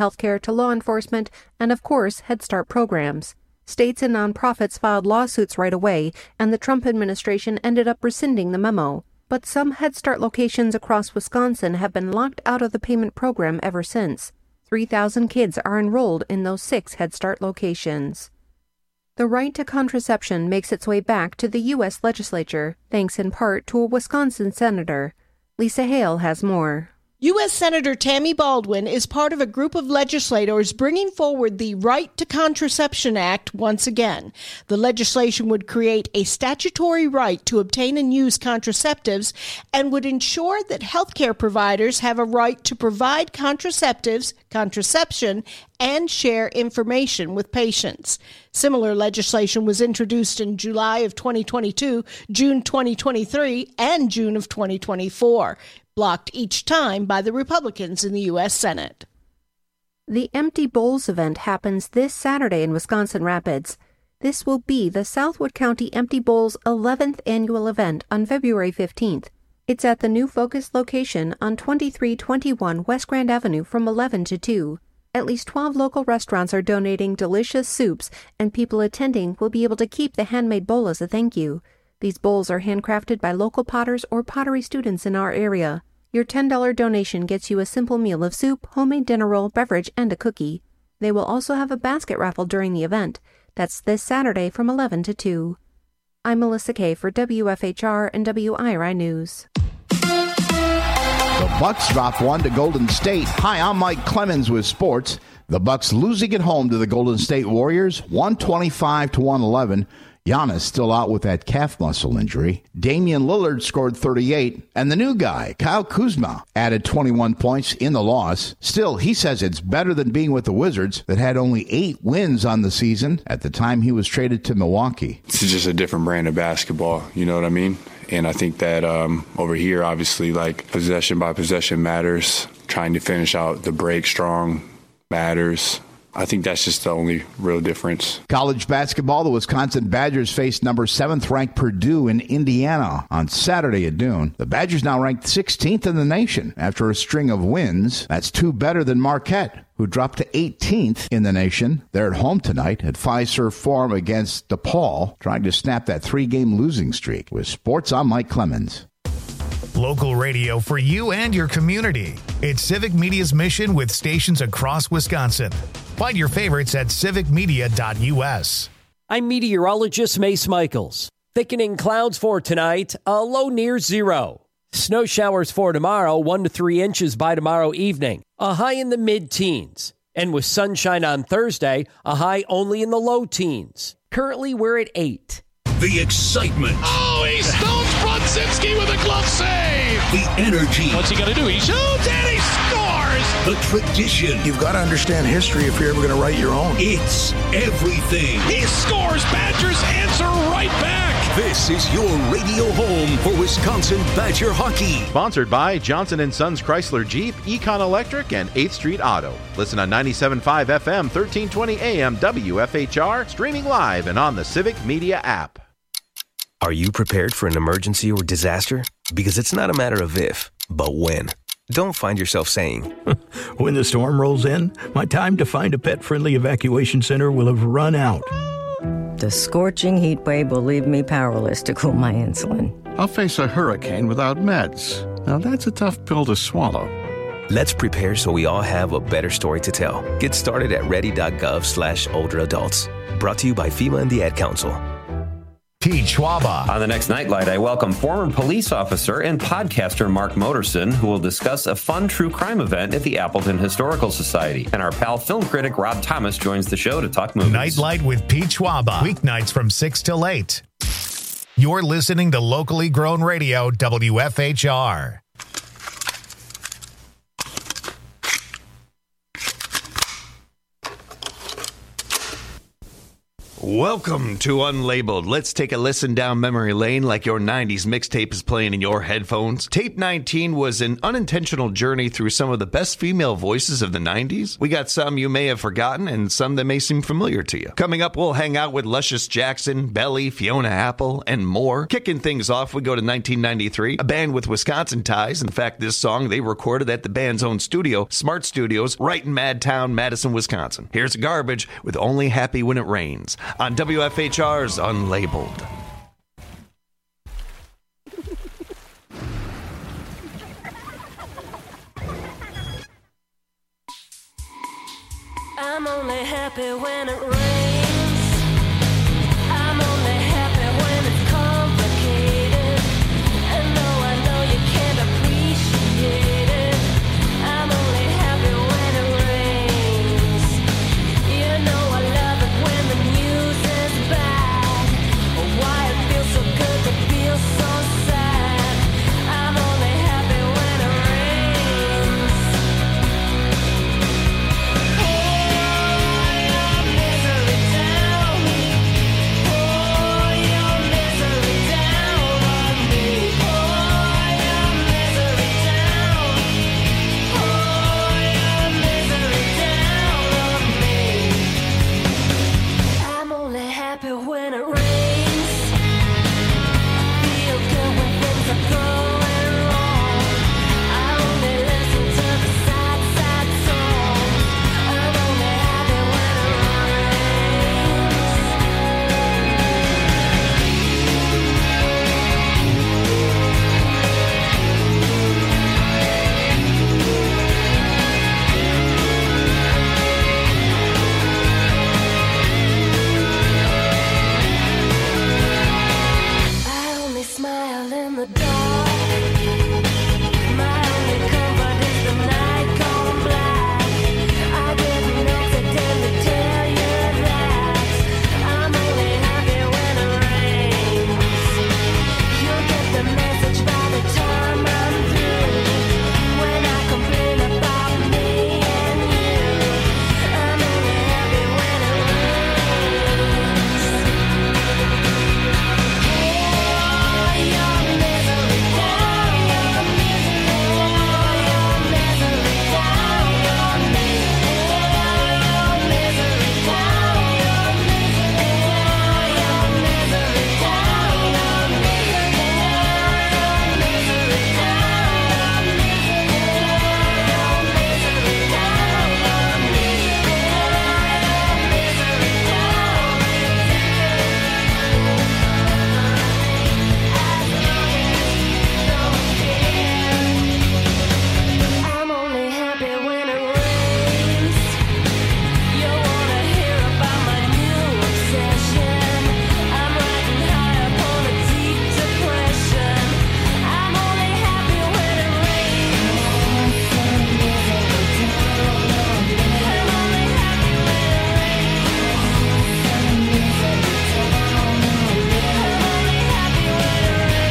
healthcare to law enforcement, and of course, Head Start programs. States and nonprofits filed lawsuits right away, and the Trump administration ended up rescinding the memo. But some Head Start locations across Wisconsin have been locked out of the payment program ever since. 3,000 kids are enrolled in those 6 Head Start locations. The right to contraception makes its way back to the U.S. legislature, thanks in part to a Wisconsin senator. Lisa Hale has more. U.S. Senator Tammy Baldwin is part of a group of legislators bringing forward the Right to Contraception Act once again. The legislation would create a statutory right to obtain and use contraceptives and would ensure that healthcare providers have a right to provide contraceptives, contraception, and share information with patients. Similar legislation was introduced in July of 2022, June 2023, and June of 2024. Blocked each time by the Republicans in the U.S. Senate. The Empty Bowls event happens this Saturday in Wisconsin Rapids. This will be the Southwood County Empty Bowls 11th annual event on February 15th. It's at the new Focus location on 2321 West Grand Avenue from 11 to 2. At least 12 local restaurants are donating delicious soups, and people attending will be able to keep the handmade bowl as a thank you. These bowls are handcrafted by local potters or pottery students in our area. Your $10 donation gets you a simple meal of soup, homemade dinner roll, beverage, and a cookie. They will also have a basket raffle during the event. That's this Saturday from 11 to 2. I'm Melissa Kay for WFHR and WIRI News. The Bucks drop 1 to Golden State. Hi, I'm Mike Clemens with sports. The Bucks losing at home to the Golden State Warriors, 125-111. Giannis still out with that calf muscle injury. Damian Lillard scored 38, and the new guy, Kyle Kuzma, added 21 points in the loss. Still, he says it's better than being with the Wizards that had only 8 wins on the season at the time he was traded to Milwaukee. It's just a different brand of basketball, you know what I mean? And I think that over here, obviously, like possession by possession matters. Trying to finish out the break strong matters. I think that's just the only real difference. College basketball, the Wisconsin Badgers faced number 7th-ranked Purdue in Indiana on Saturday at noon. The Badgers now ranked 16th in the nation after a string of wins. That's 2 better than Marquette, who dropped to 18th in the nation. They're at home tonight at Fiserv Forum against DePaul, trying to snap that 3-game losing streak. With sports, I'm Mike Clemens. Local radio for you and your community. It's Civic Media's mission with stations across Wisconsin. Find your favorites at civicmedia.us. I'm meteorologist Mace Michaels. Thickening clouds for tonight, a low near 0. Snow showers for tomorrow, 1 to 3 inches by tomorrow evening, a high in the mid-teens. And with sunshine on Thursday, a high only in the low teens. Currently, we're at 8. The excitement. Oh, he stones Brodzinski with a glove save. The energy. What's he going to do? He shoots and he scores. The tradition. You've got to understand history if you're ever going to write your own. It's everything. He scores. Badgers answer right back. This is your radio home for Wisconsin Badger hockey. Sponsored by Johnson & Sons Chrysler Jeep, Econ Electric, and 8th Street Auto. Listen on 97.5 FM, 1320 AM, WFHR, streaming live and on the Civic Media app. Are you prepared for an emergency or disaster? Because it's not a matter of if, but when. Don't find yourself saying, when the storm rolls in, my time to find a pet-friendly evacuation center will have run out. The scorching heat wave will leave me powerless to cool my insulin. I'll face a hurricane without meds. Now that's a tough pill to swallow. Let's prepare so we all have a better story to tell. Get started at ready.gov/older adults. Brought to you by FEMA and the Ad Council. Pete Schwaba. On the next Nightlight, I welcome former police officer and podcaster Mark Moderson, who will discuss a fun true crime event at the Appleton Historical Society. And our pal film critic Rob Thomas joins the show to talk movies. Nightlight with Pete Schwaba. Weeknights from 6 till 8. You're listening to locally grown radio, WFHR. Welcome to Unlabeled. Let's take a listen down memory lane like your 90s mixtape is playing in your headphones. Tape 19 was an unintentional journey through some of the best female voices of the 90s. We got some you may have forgotten and some that may seem familiar to you. Coming up, we'll hang out with Luscious Jackson, Belly, Fiona Apple, and more. Kicking things off, we go to 1993, a band with Wisconsin ties. In fact, this song they recorded at the band's own studio, Smart Studios, right in Madtown, Madison, Wisconsin. Here's Garbage with Only Happy When It Rains on WFHR's Unlabeled. I'm only happy when it rains. I'm only happy when it's complicated. And though I know you can't appreciate it, I'm only happy when it rains. You know I love it when the news is bad. Why it feels so good to feel so sad. I'm only happy when it rains. When it rains, feel good when things are going wrong. I only listen to the sad, sad songs. I'm only happy when it smile in the dark. My only comfort is the night gone black. I didn't accidentally tell you that I'm only happy when it rains. You'll get the message by the time I'm through. When I complain about me and you, I'm only happy when it rains. Your misery down, your misery down, your misery down, your misery down, your misery down, your misery I'm only happy when it rains. You wanna hear about my new obsession? I'm riding high up on a deep depression. I'm only happy when it rains. I'm only happy when it rains. I'm only happy when it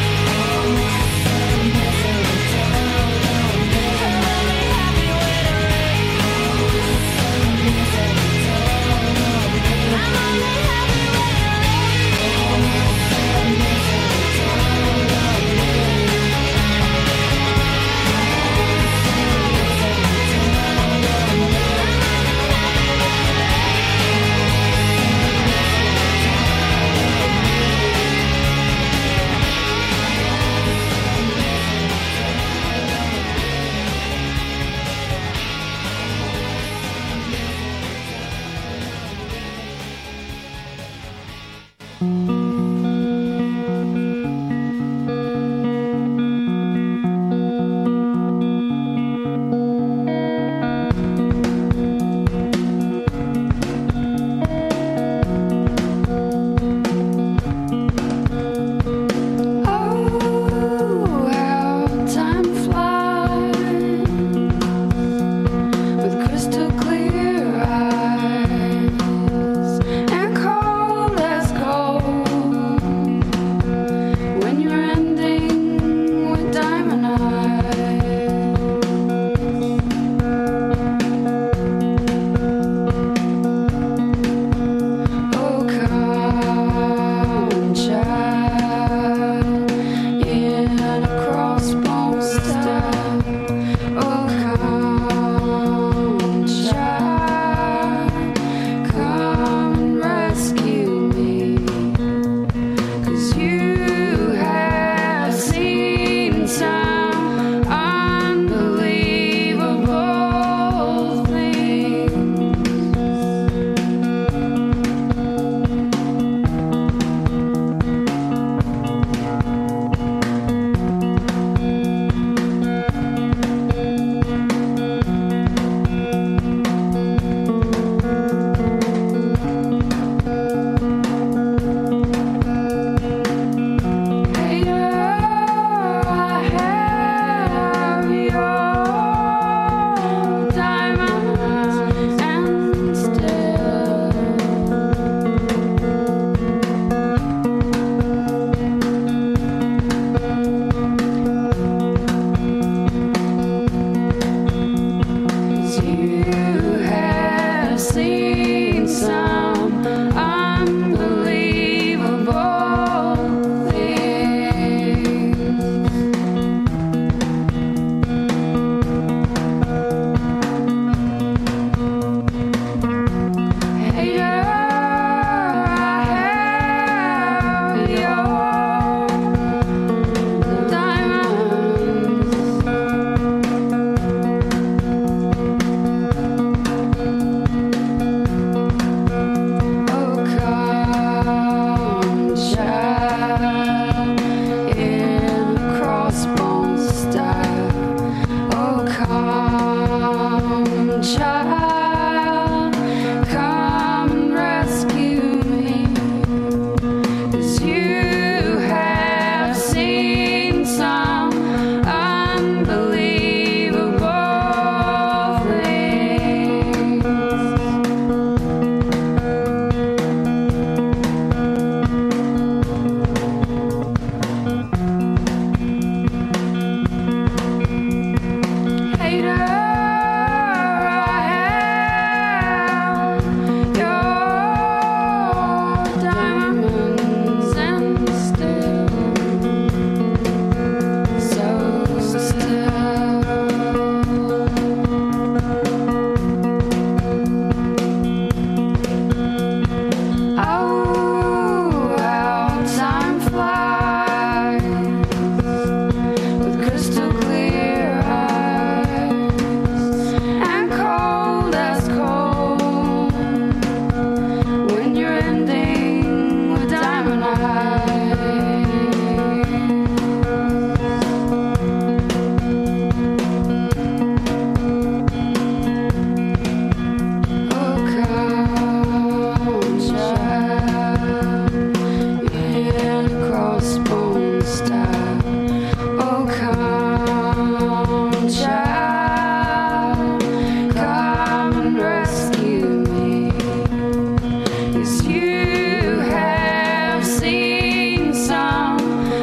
crystal clear eyes and cold as gold. seen some unbelievable things. Hater, I have your diamonds. Oh, come, child, in a crossbone style. Oh, come, child, come and rescue me. 'Cause you have seen some unbelievable things. Hater, I have your diamonds and still so still. Oh, how time flies with crystal clear eyes and cold as cold when you're ending with diamond Oh, come, child, in a crossbone style. Oh, come, child, come and rescue me. 'Cause you have seen some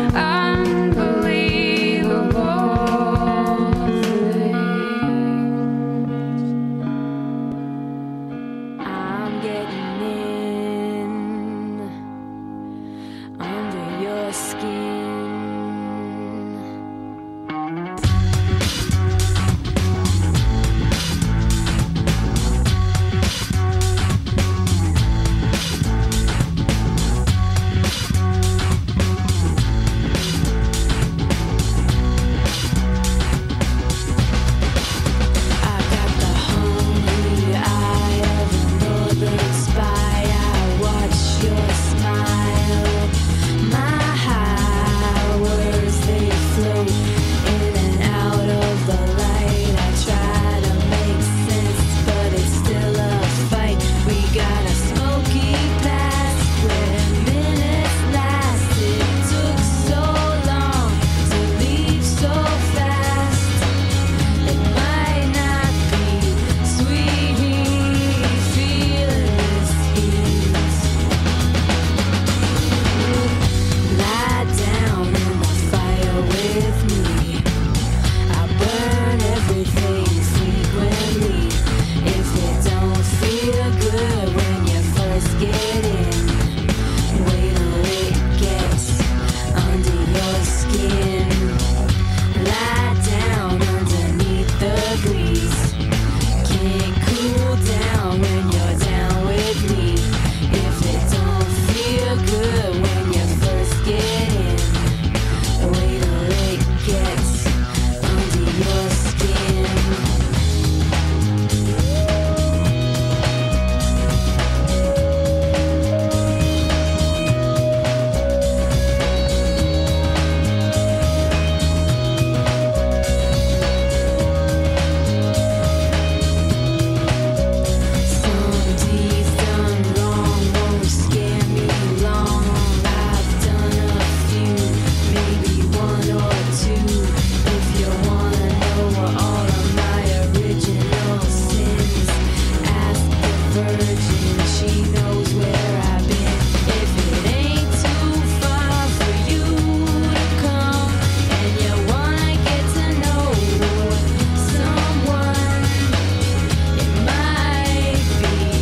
unbelievable things. I'm getting in under your skin. I got the hungry eye of a northern spy. I watch your smile. My high words, they float in and out of the light. I try to make sense, but it's still a fight. We got a smoky past where minutes last. It took so long to leave so fast. It might not be sweet feeling this heat. Lie down in the fire with me. I burn everything frequently. If it don't feel good when you first get in, wait till it gets under your skin. Lie down underneath the grease. Can't cool down when you're down with me. If it don't feel good when you first get in, wait till it gets under your skin. Some deeds done wrong won't scare me long. I've done a few, maybe one or two. If you wanna know all of my original sins, ask the Virgin, she knows where I've been. If it ain't too far for you to come, and you wanna get to know someone, it might be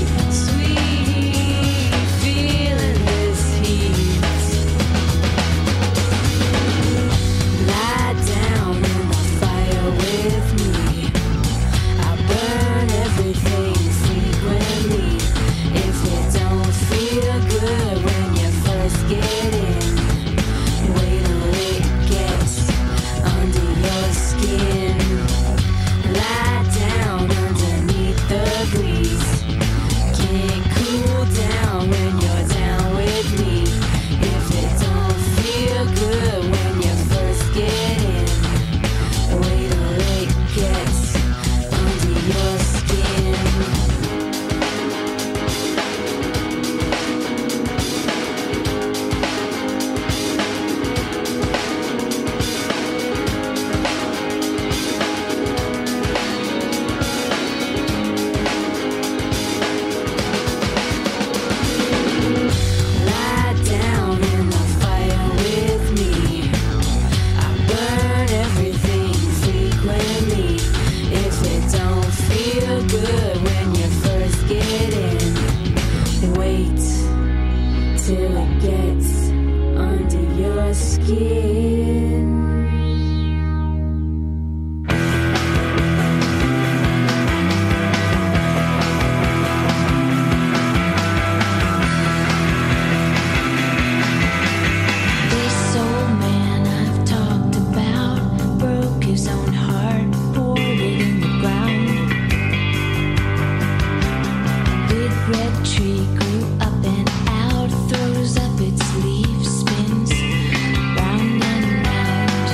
tree grew up and out, throws up its leaves, spins round and round.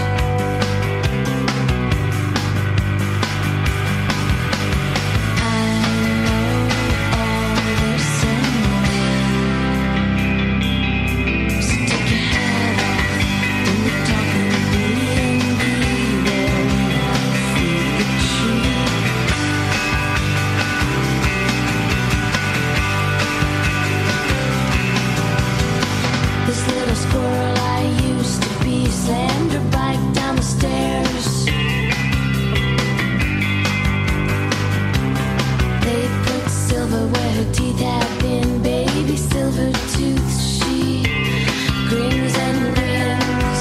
I know all this and more. So take your hat off when you're talking to me and be there when I feed the tree. This little squirrel I used to be slammed her bike down the stairs. They put silver where her teeth had been, baby silver tooth. She grins and grins.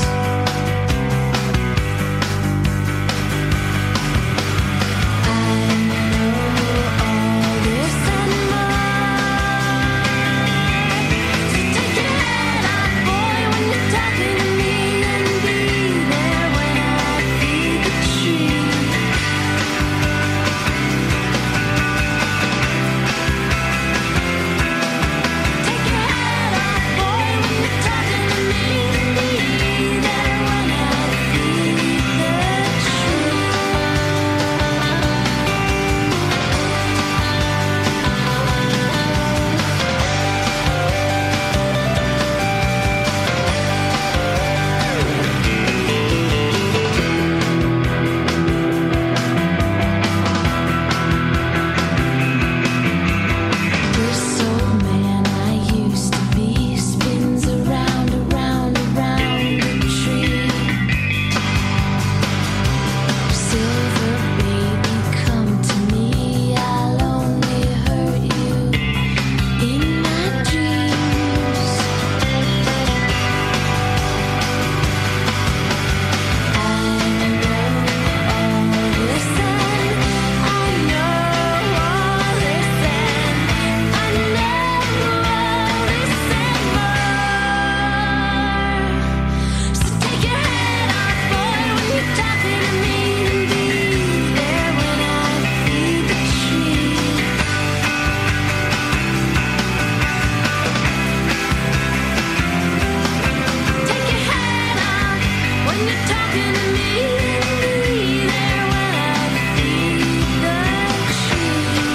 I know all this and more. So take your hat off, boy, when you're talking to me, and be there when I feed the tree. Take your hat off, boy, when you're talking to me, and be there when I feed the tree. This old man I used to be spins around, around, around the tree. Silver baby, come to me. I'll only hurt you in my dreams. I know all this and I know all this and I know all this and more. So take your hat off, boy, when you're talking to me, and be there when I feed the tree. Take your hat off when you're talking to me, and be there when I feed the tree.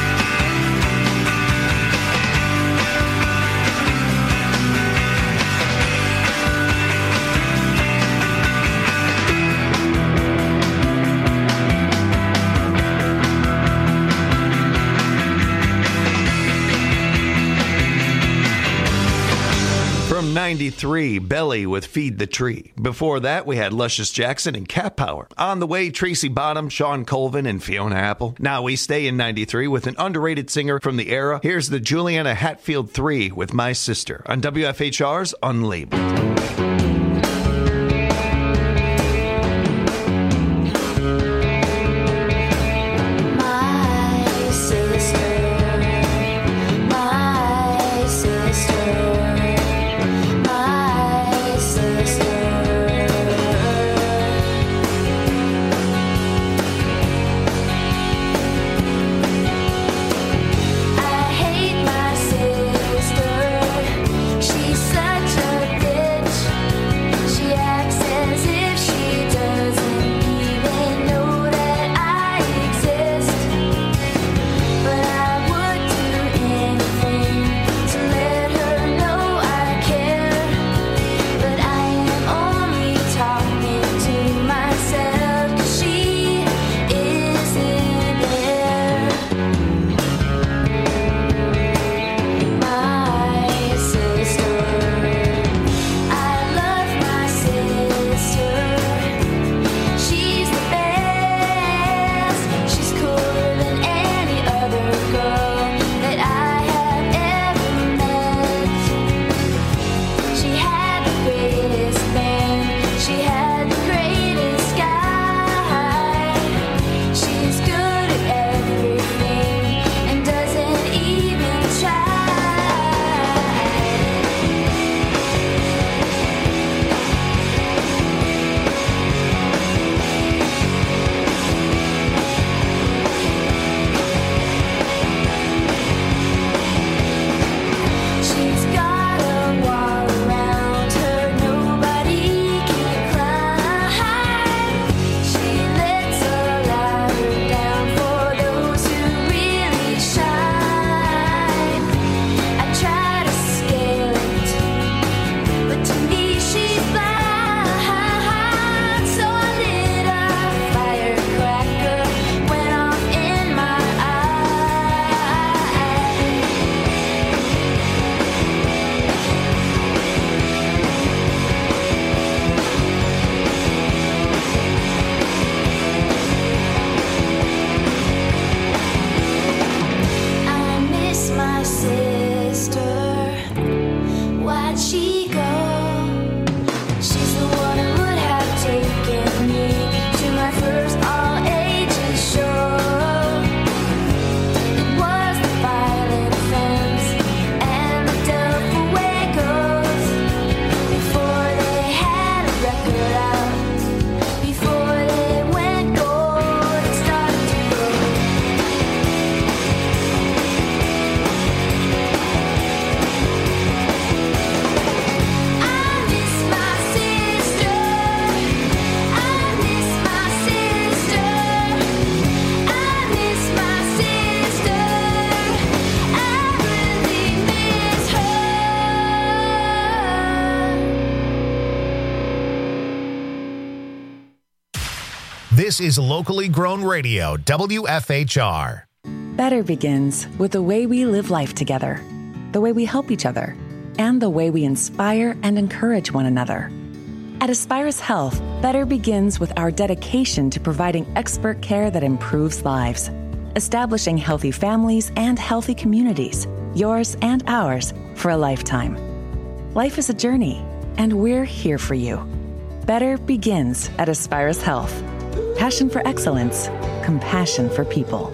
From 93, Belly with Feed the Tree. Before that, we had Luscious Jackson and Cat Power. On the way, Tracy Bottom, Sean Colvin, and Fiona Apple. Now we stay in 93 with an underrated singer from the era. Here's the Juliana Hatfield 3 with My Sister on WFHR's Unlabeled. My sister, my sister, my sister. I hate my sister. She's such a bitch. This is locally grown radio, WFHR. Better begins with the way we live life together, the way we help each other, and the way we inspire and encourage one another. At Aspirus Health, better begins with our dedication to providing expert care that improves lives, establishing healthy families and healthy communities, yours and ours, for a lifetime. Life is a journey, and we're here for you. Better begins at Aspirus Health. Passion for excellence, compassion for people.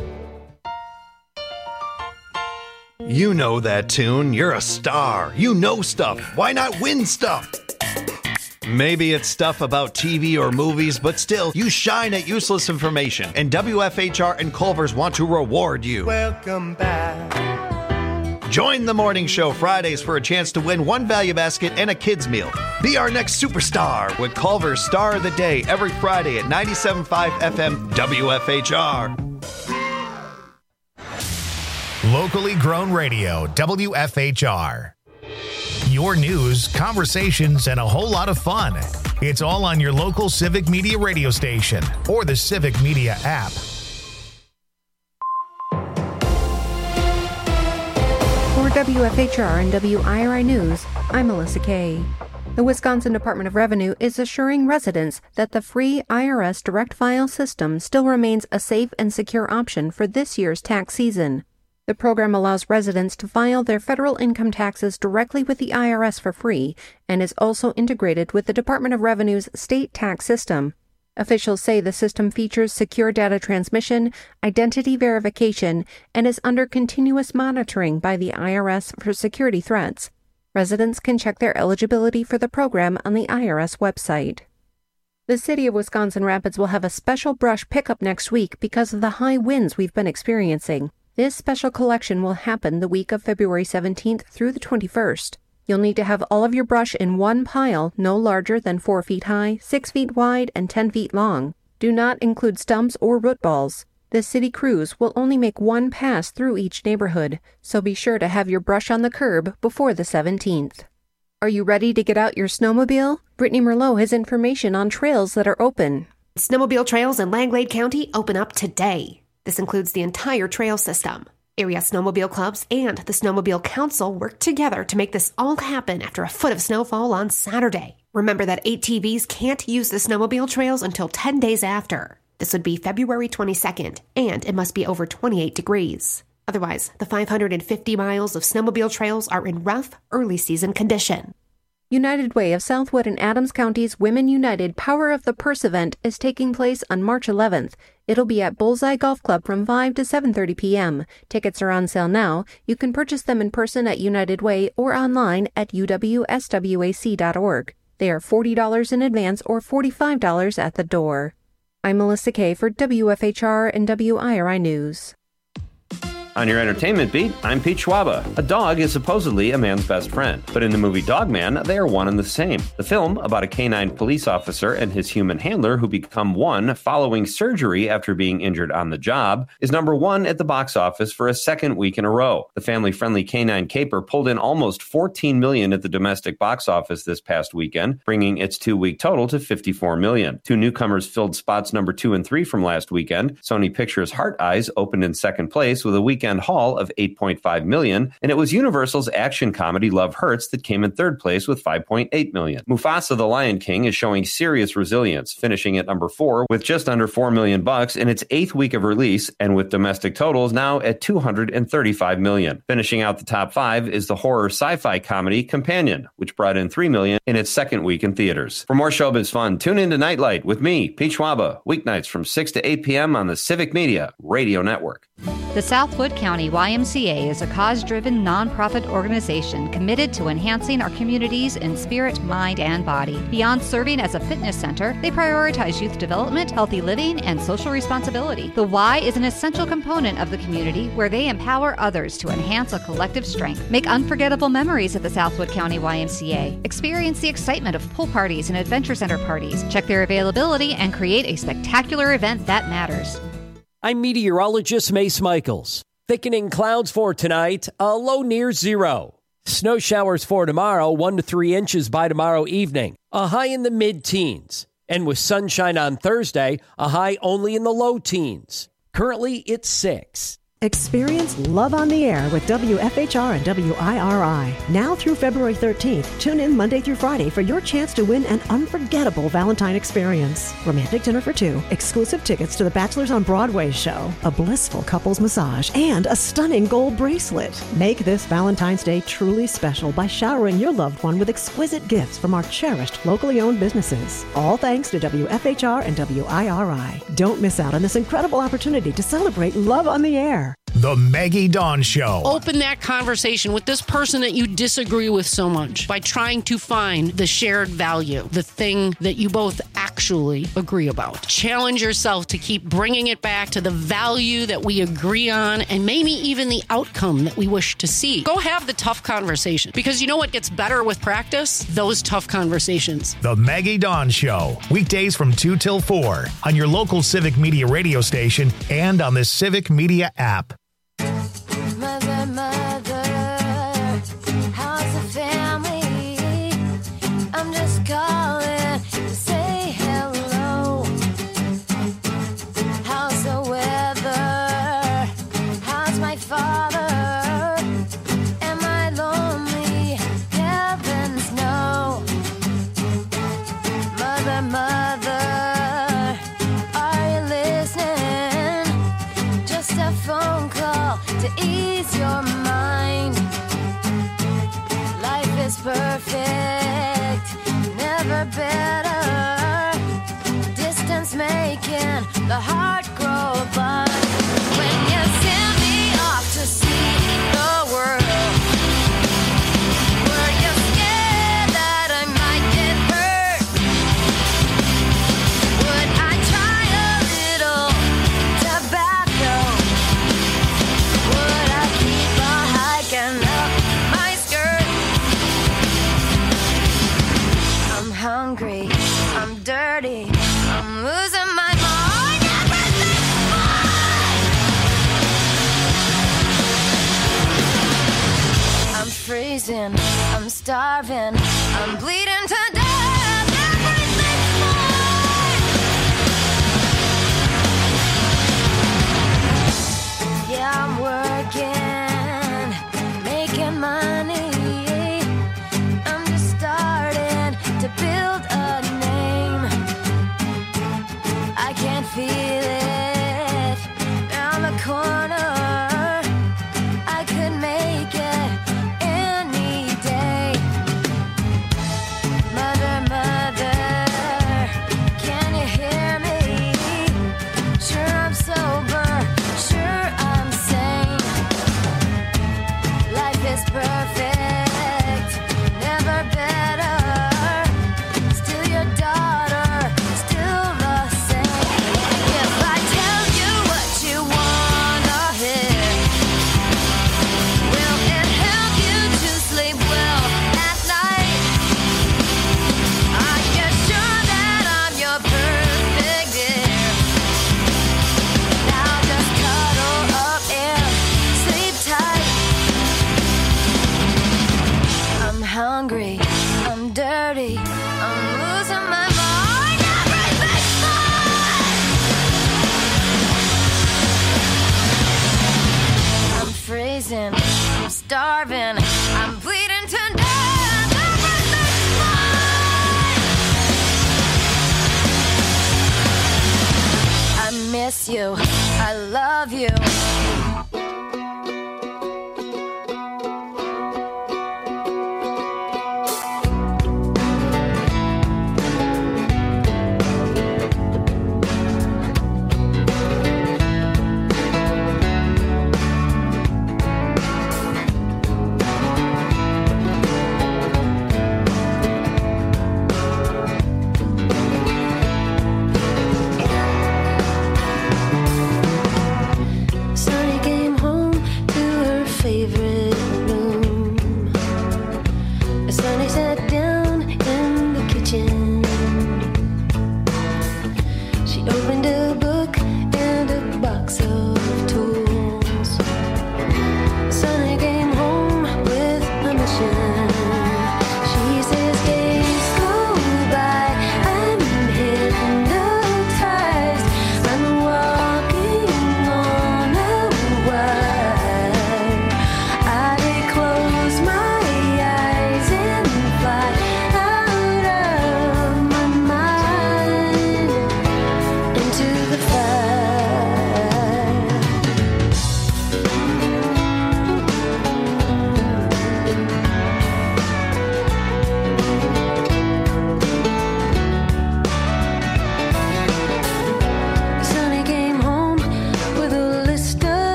You know that tune. You're a star. You know stuff. Why not win stuff? Maybe it's stuff about TV or movies, but still, you shine at useless information. And WFHR and Culver's want to reward you. Welcome back. Join the morning show Fridays for a chance to win one value basket and a kid's meal. Be our next superstar with Culver's Star of the Day every Friday at 97.5 FM WFHR. Locally grown radio, WFHR. Your news, conversations, and a whole lot of fun. It's all on your local Civic Media radio station or the Civic Media app. For WFHR and WIRI News, I'm Melissa Kay. The Wisconsin Department of Revenue is assuring residents that the free IRS direct file system still remains a safe and secure option for this year's tax season. The program allows residents to file their federal income taxes directly with the IRS for free and is also integrated with the Department of Revenue's state tax system. Officials say the system features secure data transmission, identity verification, and is under continuous monitoring by the IRS for security threats. Residents can check their eligibility for the program on the IRS website. The city of Wisconsin Rapids will have a special brush pickup next week because of the high winds we've been experiencing. This special collection will happen the week of February 17th through the 21st. You'll need to have all of your brush in one pile no larger than 4 feet high, 6 feet wide, and 10 feet long. Do not include stumps or root balls. The city crews will only make one pass through each neighborhood, so be sure to have your brush on the curb before the 17th. Are you ready to get out your snowmobile? Brittany Merlot has information on trails that are open. Snowmobile trails in Langlade County open up today. This includes the entire trail system. Area snowmobile clubs and the Snowmobile Council work together to make this all happen after a foot of snowfall on Saturday. Remember that ATVs can't use the snowmobile trails until 10 days after. This would be February 22nd, and it must be over 28 degrees. Otherwise, the 550 miles of snowmobile trails are in rough, early season condition. United Way of Southwood and Adams County's Women United Power of the Purse event is taking place on March 11th. It'll be at Bullseye Golf Club from 5 to 7:30 p.m. Tickets are on sale now. You can purchase them in person at United Way or online at uwswac.org. They are $40 in advance or $45 at the door. I'm Melissa Kay for WFHR and WIRI News. On your entertainment beat, I'm Pete Schwaba. A dog is supposedly a man's best friend, but in the movie Dogman, they are one and the same. The film, about a canine police officer and his human handler who become one following surgery after being injured on the job, is number one at the box office for a second week in a row. The family-friendly canine caper pulled in almost $14 million at the domestic box office this past weekend, bringing its two-week total to $54 million. Two newcomers filled spots number 2 and 3 from last weekend. Sony Pictures' Heart Eyes opened in second place with a weekend haul of $8.5 million, and it was Universal's action comedy Love Hurts that came in third place with $5.8 million. Mufasa the Lion King is showing serious resilience, finishing at number 4 with just under $4 million in its 8th week of release, and with domestic totals now at $235 million. Finishing out the top 5 is the horror sci-fi comedy Companion, which brought in $3 million in its second week in theaters. For more showbiz fun, tune in to Nightlight with me, Pete Schwaba, weeknights from 6 to 8 p.m. on the Civic Media Radio Network. The Southwood County YMCA is a cause-driven nonprofit organization committed to enhancing our communities in spirit, mind, and body. Beyond serving as a fitness center, they prioritize youth development, healthy living, and social responsibility. The Y is an essential component of the community where they empower others to enhance a collective strength. Make unforgettable memories at the Southwood County YMCA. Experience the excitement of pool parties and adventure center parties. Check their availability and create a spectacular event that matters. I'm meteorologist Mace Michaels. Thickening clouds for tonight, a low near 0. Snow showers for tomorrow, 1 to 3 inches by tomorrow evening, a high in the mid-teens. And with sunshine on Thursday, a high only in the low teens. Currently, it's 6. Experience Love on the Air with WFHR and WIRI. Now through February 13th, tune in Monday through Friday for your chance to win an unforgettable Valentine experience. Romantic dinner for two, exclusive tickets to the Bachelors on Broadway show, a blissful couples massage, and a stunning gold bracelet. Make this Valentine's Day truly special by showering your loved one with exquisite gifts from our cherished locally owned businesses. All thanks to WFHR and WIRI. Don't miss out on this incredible opportunity to celebrate Love on the Air. The Maggie Dawn Show. Open that conversation with this person that you disagree with so much by trying to find the shared value, the thing that you both actually agree about. Challenge yourself to keep bringing it back to the value that we agree on and maybe even the outcome that we wish to see. Go have the tough conversation, because you know what gets better with practice? Those tough conversations. The Maggie Dawn Show. Weekdays from 2 till 4 on your local Civic Media radio station and on the Civic Media app. Mother, mother, how's the family? I'm just calling to say hello. How's the weather? How's my father? Am I lonely? Heavens no. Mother, mother, are you listening? Just a phone call to ease your mind. Life is perfect, never better. Distance making the heart grow blind. When you send me off to see the world, were you scared that I might get hurt? Would I try a little tobacco? Would I keep on hiking up my skirt? I'm hungry, I'm dirty, I'm losing my mind. Everything's fine. I'm freezing, I'm starving, I'm bleeding to death. Everything's fine. Yeah, I'm working, making money. I'm just starting to build a name. I can feel it around the corner. I could make it any day. Mother, mother, can you hear me? Sure I'm sober, sure I'm sane. Life is perfect, never better. Still your daughter, still the same. If I tell you what you wanna hear, will it help you to sleep well at night? Are you sure that I'm your perfect dear? Now just cuddle up and sleep tight. I'm hungry, I'm dirty, I'm losing my mind. Everything's fine. I'm freezing, I'm starving, I'm bleeding to death. Everything's fine. I miss you, I love you. Sunny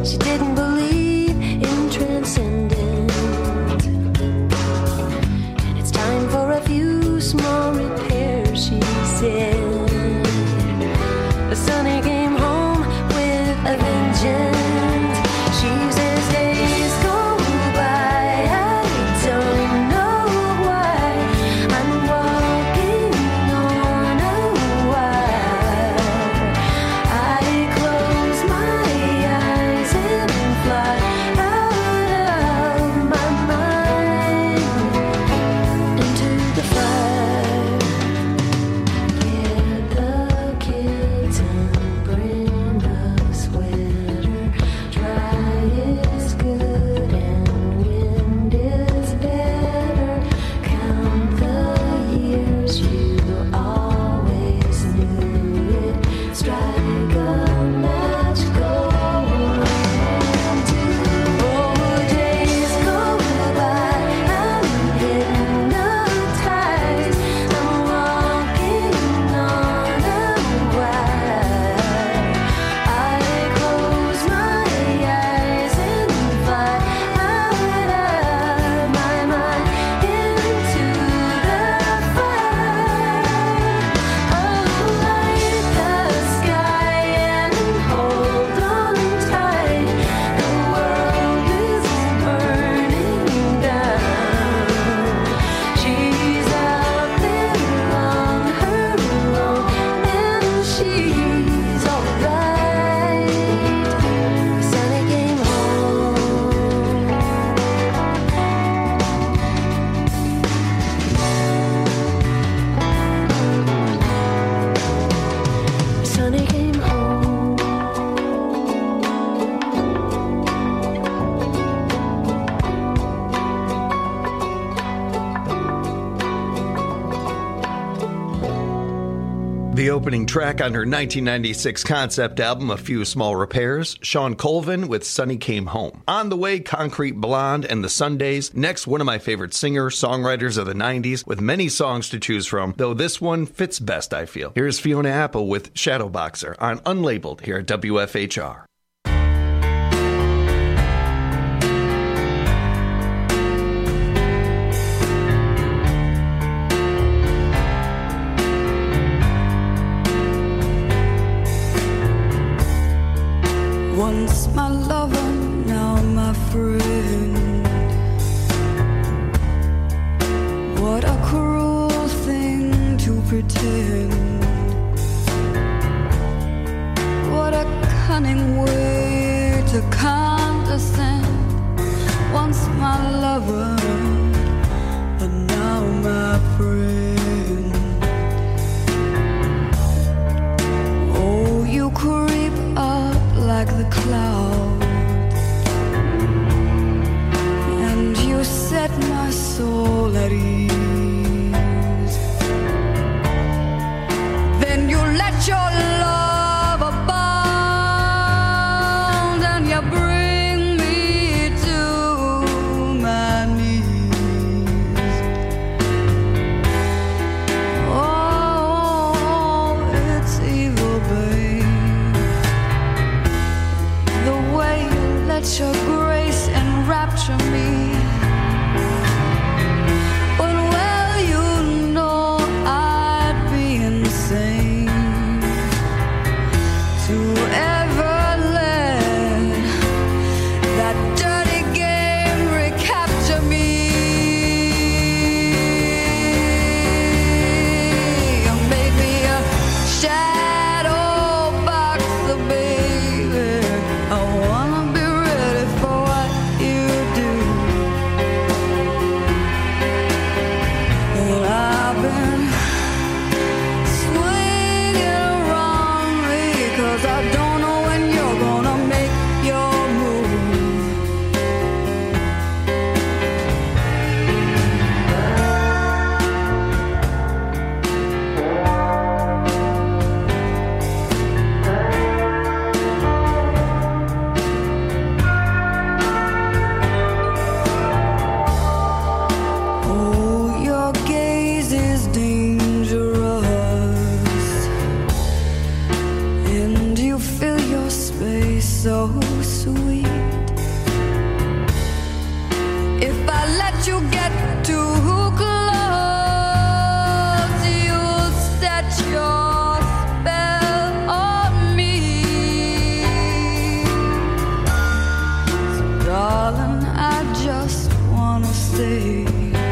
She didn't believe in transcendence. And it's time for a few small repairs, she said. Sonny came home with a vengeance. She says days go by, I don't know why. I'm walking on a wire. I close my eyes and fly out of my mind into the fire. Get the kids and bring a sweater. Dry is good and wind is better. Count the years, you always knew it. Strike a match, go on to. Oh, days go by, I'm hypnotized. I'm walking on a wire. I close my eyes and fly out of my mind into the fire. Oh, light the sky and hold on tight. The world is burning down. She's out there on her own, and she's alright. Sonny came home. Sonny came home. The opening track on her 1996 concept album, A Few Small Repairs, Sean Colvin with Sonny Came Home. On the way, Concrete Blonde and the Sundays. Next, one of my favorite songwriters of the 90s, with many songs to choose from, though this one fits best, I feel. Here's Fiona Apple with Shadowboxer on Unlabeled here at WFHR. Once my lover, now my friend. What a cruel thing to pretend. What a cunning way to condescend. Once my lover, and now my friend. Oh, you creep up like the clouds, and you set my soul at ease. Then you let your love abound, and you bring me to my knees. Oh, it's evil, babe, the way you let your grace enrapture me. But well, you know I'd be insane to ever let that dirty game recapture me. You made me a shadow boxer, baby. I wanna be ready for what you do. moment you get too close, you'll set your spell on me. So darling, I just wanna say,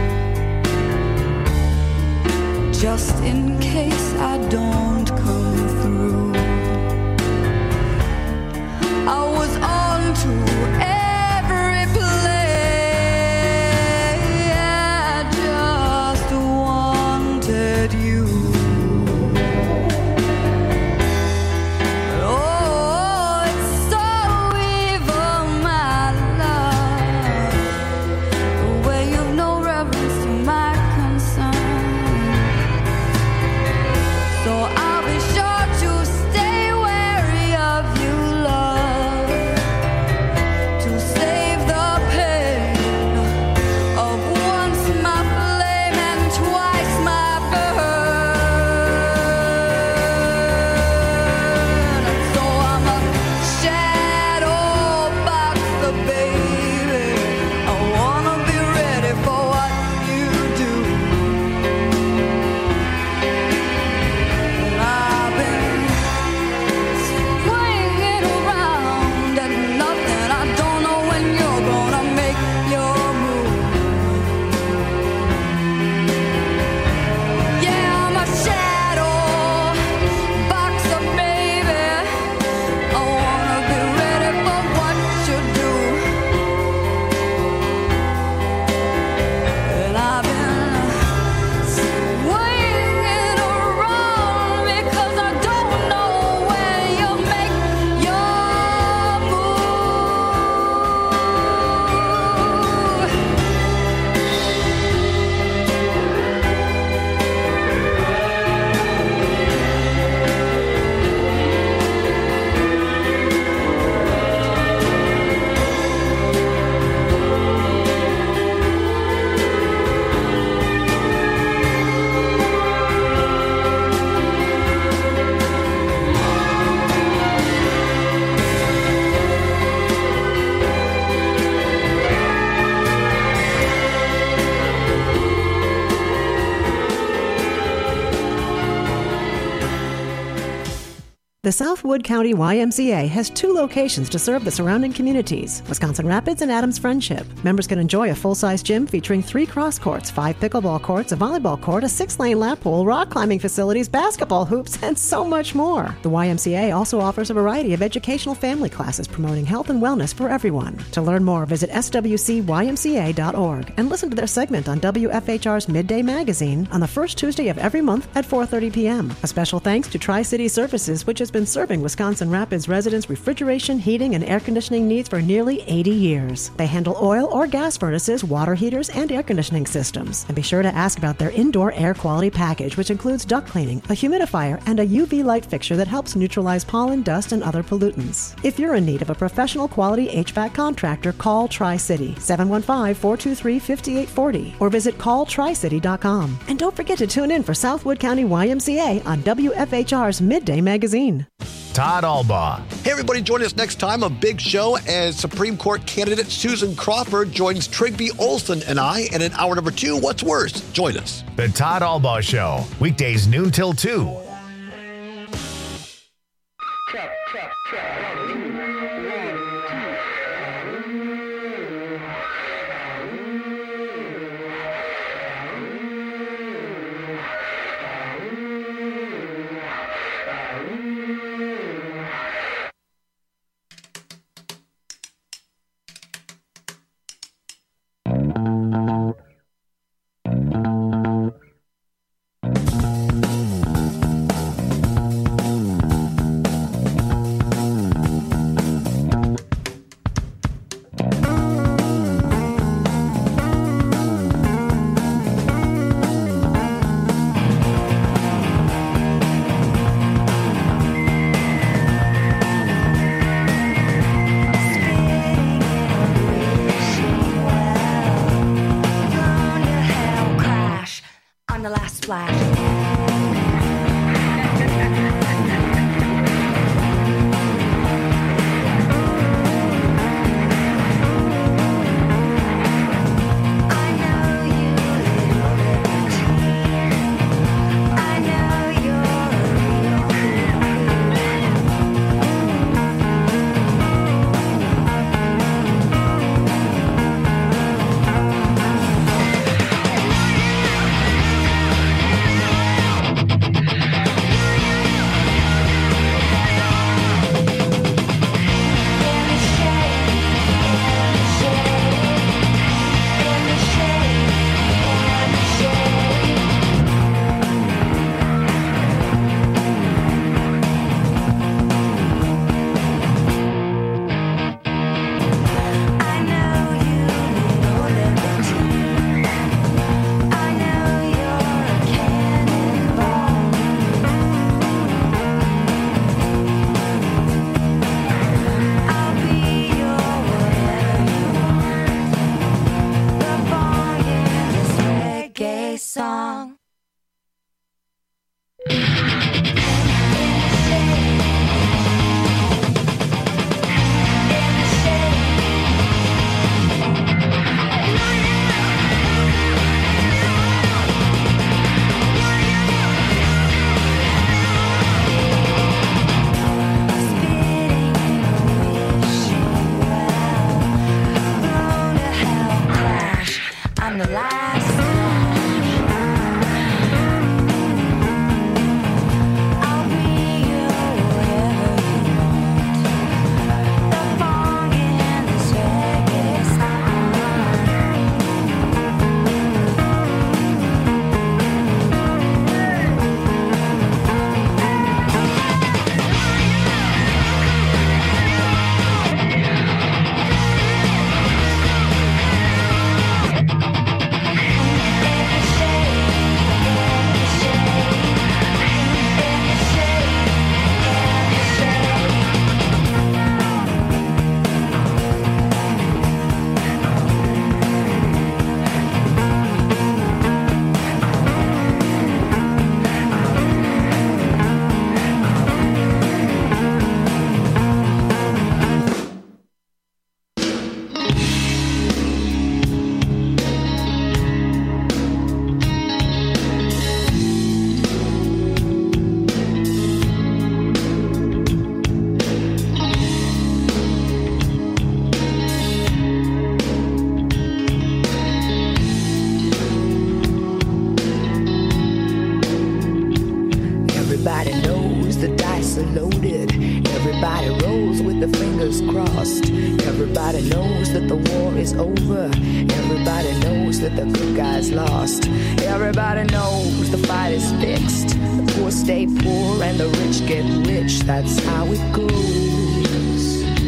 just in case I don't come through, I was on to every play. I just wanted you. Oh, it's so evil, my love, the way you've no reverence to my concern. So I'll be sure to stay wary of you, love, to save the pain of once my flame and twice my burn. So I'm a shadow boxer, baby. I wanna be ready for what you do. I've been swinging around at nothing. I don't know when you're gonna make your move. Yeah, I'm a shadow boxer, baby. I wanna be ready for what you do. And I've been swinging around because I don't know when you'll make your The Southwood County YMCA has 2 locations to serve the surrounding communities, Wisconsin Rapids and Adams Friendship. Members can enjoy a full-size gym featuring 3 cross courts, 5 pickleball courts, a volleyball court, a 6-lane lap pool, rock climbing facilities, basketball hoops, and so much more. The YMCA also offers a variety of educational family classes promoting health and wellness for everyone. To learn more, visit swcymca.org and listen to their segment on WFHR's Midday Magazine on the first Tuesday of every month at 4:30 p.m. A special thanks to Tri-City Services, which has been serving Wisconsin Rapids residents refrigeration, heating, and air conditioning needs for nearly 80 years. They handle oil or gas furnaces, water heaters, and air conditioning systems. And be sure to ask about their indoor air quality package, which includes duct cleaning, a humidifier, and a UV light fixture that helps neutralize pollen, dust, and other pollutants. If you're in need of a professional quality HVAC contractor, call Tri-City, 715-423-5840, or visit calltricity.com. And don't forget to tune in for Southwood County YMCA on WFHR's Midday Magazine. Todd Albaugh. Hey, everybody, join us next time. A big show as Supreme Court candidate Susan Crawford joins Trigby Olson and I in an hour number 2. What's worse? Join us. The Todd Albaugh Show, weekdays noon till 2. Check. I the last time. I'll be wherever you want. The fog in this reggae Everybody knows the dice are loaded. Everybody rolls with the fingers crossed. Everybody knows that the war is over. Everybody knows that the good guys lost. Everybody knows the fight is fixed. The poor stay poor and the rich get rich. That's how it goes.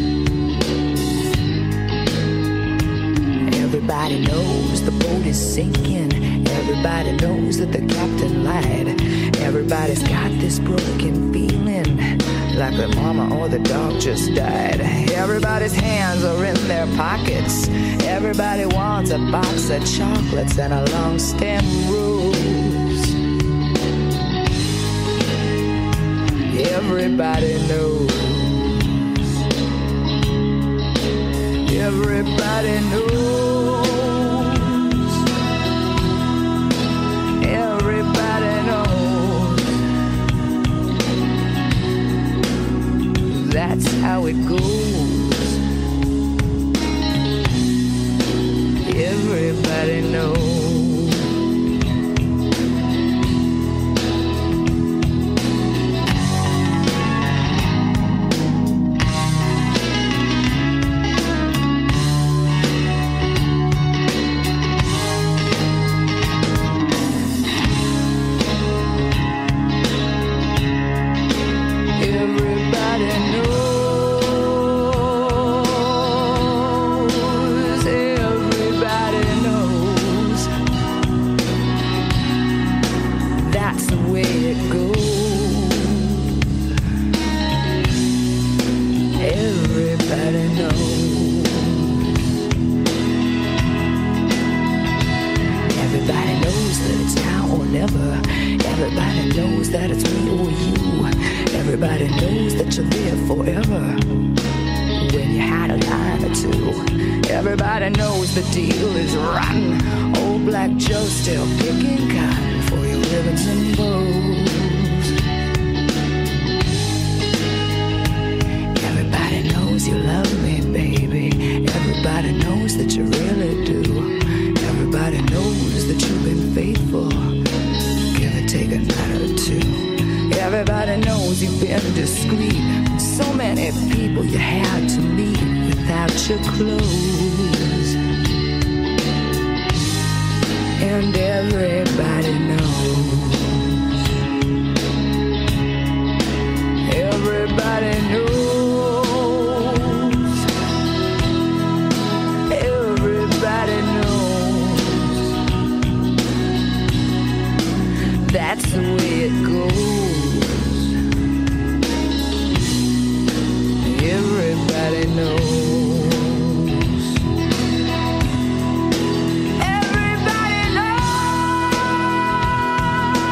Everybody knows the boat is sinking. Everybody knows that the captain lied. Everybody's got this broken feeling, like their mama or the dog just died. Everybody's hands are in their pockets. Everybody wants a box of chocolates and a long stem rose. Everybody knows. Everybody knows. Everybody knows. That's how it goes. Everybody knows. Everybody knows that it's me or you. Everybody knows that you'll live forever when you had a line or two. Everybody knows the deal is rotten. Old Black Joe's still picking cotton for your ribbons and bows. Everybody knows you love me, baby. Everybody knows that you really do. Everybody knows that you've been faithful. Take a night or two. Everybody knows you've been discreet. So many people you had to meet without your clothes. And everybody knows. Everybody knows. Everybody knows. That's the way it goes. Everybody knows. Everybody knows.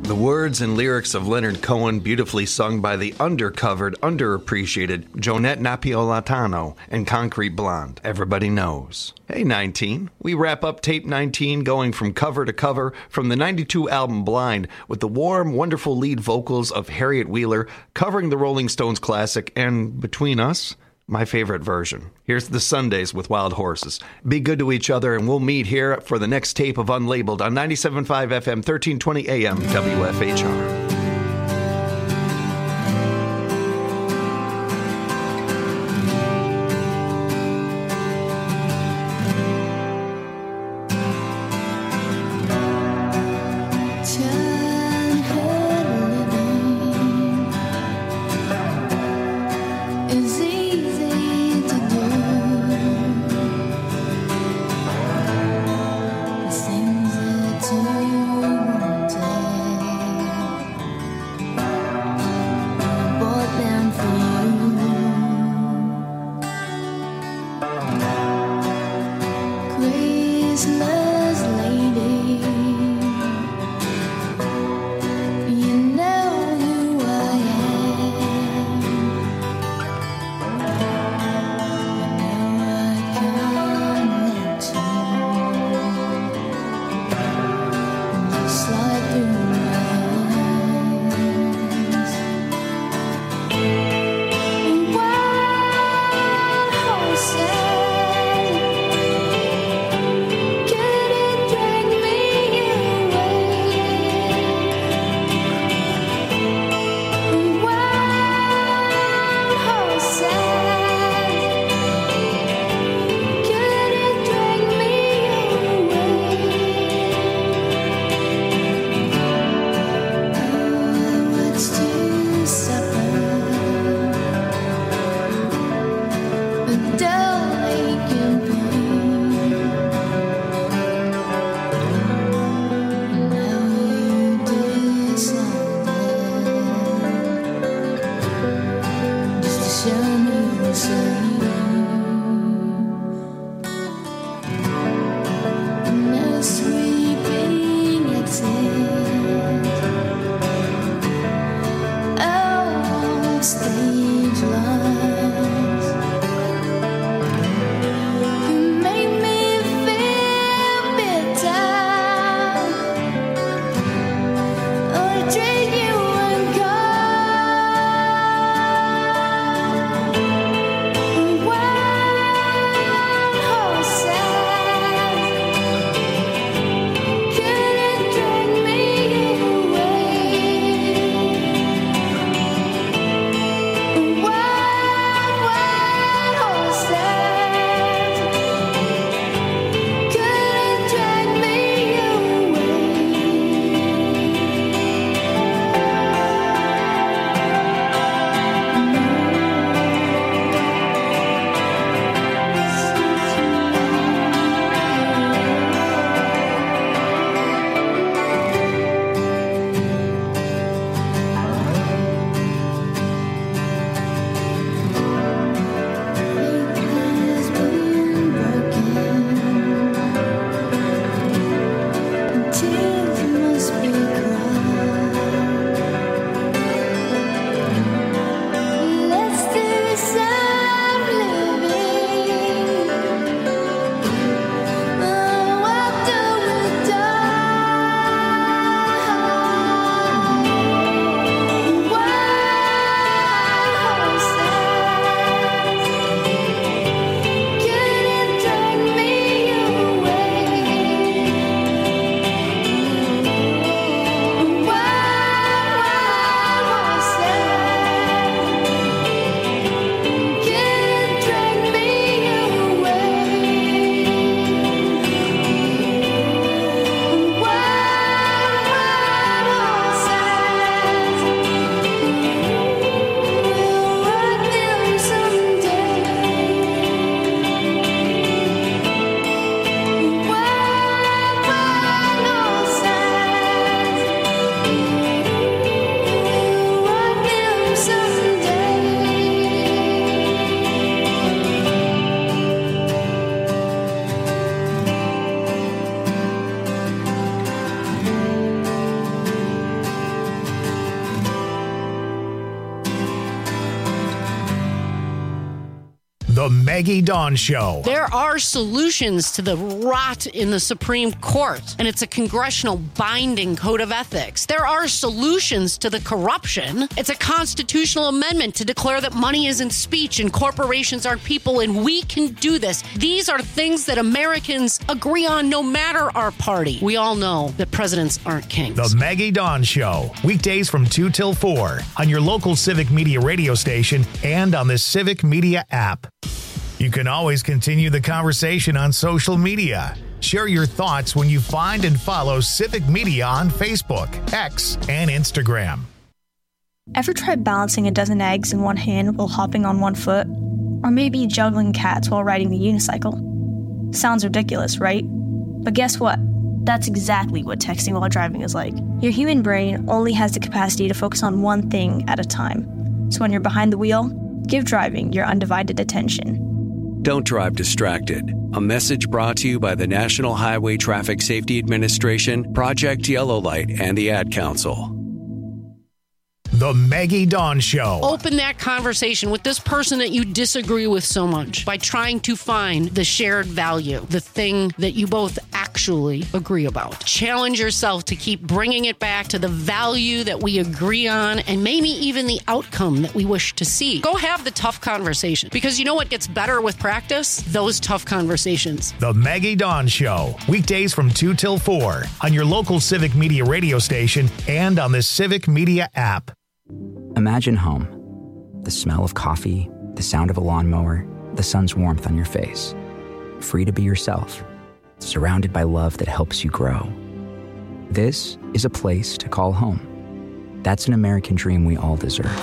The words and lyrics of Leonard Cohen, beautifully sung by the undercovered, underappreciated Jonette Napolitano and Concrete Blonde. Everybody knows. Hey, 19. We wrap up Tape 19 going from cover to cover from the 92 album Blind with the warm, wonderful lead vocals of Harriet Wheeler covering the Rolling Stones classic and, between us, my favorite version. Here's the Sundays with Wild Horses. Be good to each other, and we'll meet here for the next tape of Unlabeled on 97.5 FM, 1320 AM, WFHR. The Maggie Dawn Show. There are solutions to the rot in the Supreme Court, and it's a congressional binding code of ethics. There are solutions to the corruption. It's a constitutional amendment to declare that money isn't speech and corporations aren't people, and we can do this. These are things that Americans agree on no matter our party. We all know that presidents aren't kings. The Maggie Dawn Show. Weekdays from 2 till 4 on your local Civic Media radio station and on the Civic Media app. You can always continue the conversation on social media. Share your thoughts when you find and follow Civic Media on Facebook, X, and Instagram. Ever tried balancing a dozen eggs in one hand while hopping on one foot? Or maybe juggling cats while riding the unicycle? Sounds ridiculous, right? But guess what? That's exactly what texting while driving is like. Your human brain only has the capacity to focus on one thing at a time. So when you're behind the wheel, give driving your undivided attention. Don't drive distracted. A message brought to you by the National Highway Traffic Safety Administration, Project Yellow Light, and the Ad Council. The Maggie Dawn Show. Open that conversation with this person that you disagree with so much by trying to find the shared value, the thing that you both actually agree about. Challenge yourself to keep bringing it back to the value that we agree on and maybe even the outcome that we wish to see. Go have the tough conversation, because you know what gets better with practice? Those tough conversations. The Maggie Dawn Show. Weekdays from 2 till 4 on your local Civic Media radio station and on the Civic Media app. Imagine home. The smell of coffee, the sound of a lawnmower, the sun's warmth on your face. Free to be yourself, surrounded by love that helps you grow. This is a place to call home. That's an American dream we all deserve.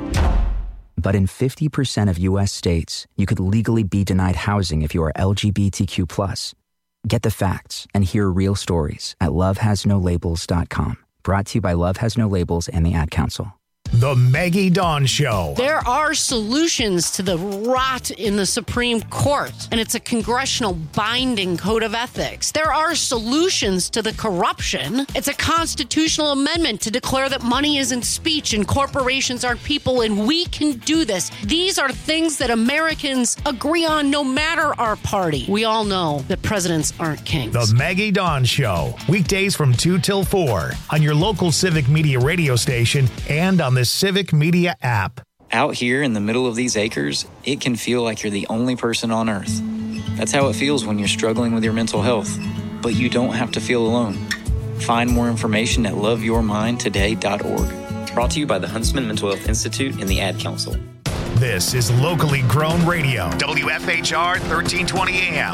But in 50% of U.S. states, you could legally be denied housing if you are LGBTQ+. Get the facts and hear real stories at lovehasnolabels.com. Brought to you by Love Has No Labels and the Ad Council. The Maggie Dawn Show. There are solutions to the rot in the Supreme Court, and it's a congressional binding code of ethics. There are solutions to the corruption. It's a constitutional amendment to declare that money isn't speech and corporations aren't people, and we can do this. These are things that Americans agree on no matter our party. We all know that presidents aren't kings. The Maggie Dawn Show. Weekdays from 2 till 4 on your local Civic Media radio station and on the Civic Media app. Out here in the middle of these acres, it can feel like you're the only person on earth. That's how it feels when you're struggling with your mental health. But you don't have to feel alone. Find more information at loveyourmindtoday.org. Brought to you by the Huntsman Mental Health Institute and the Ad Council. This is locally grown radio. WFHR 1320 AM,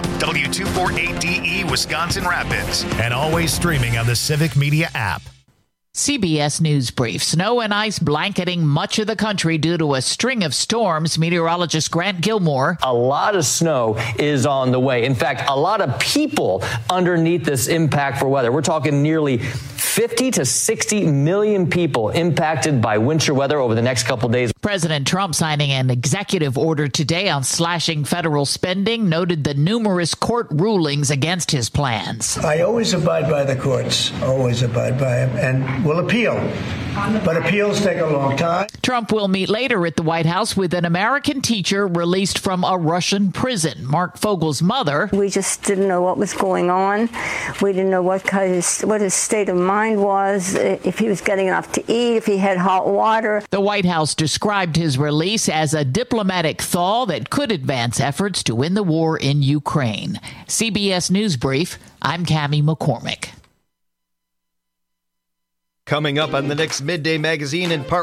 W248DE, Wisconsin Rapids, and always streaming on the Civic Media app. CBS News Brief. Snow and ice blanketing much of the country due to a string of storms. Meteorologist Grant Gilmore. A lot of snow is on the way. In fact, a lot of people underneath this impactful weather. We're talking nearly 50 to 60 million people impacted by winter weather over the next couple days. President Trump signing an executive order today on slashing federal spending, noted the numerous court rulings against his plans. I always abide by the courts, always abide by them, and will appeal. But appeals take a long time. Trump will meet later at the White House with an American teacher released from a Russian prison. Mark Fogel's mother. We just didn't know what was going on. We didn't know what his state of mind was, if he was getting enough to eat, if he had hot water. The White House described his release as a diplomatic thaw that could advance efforts to win the war in Ukraine. CBS News Brief, I'm Cammie McCormick. Coming up on the next Midday Magazine in part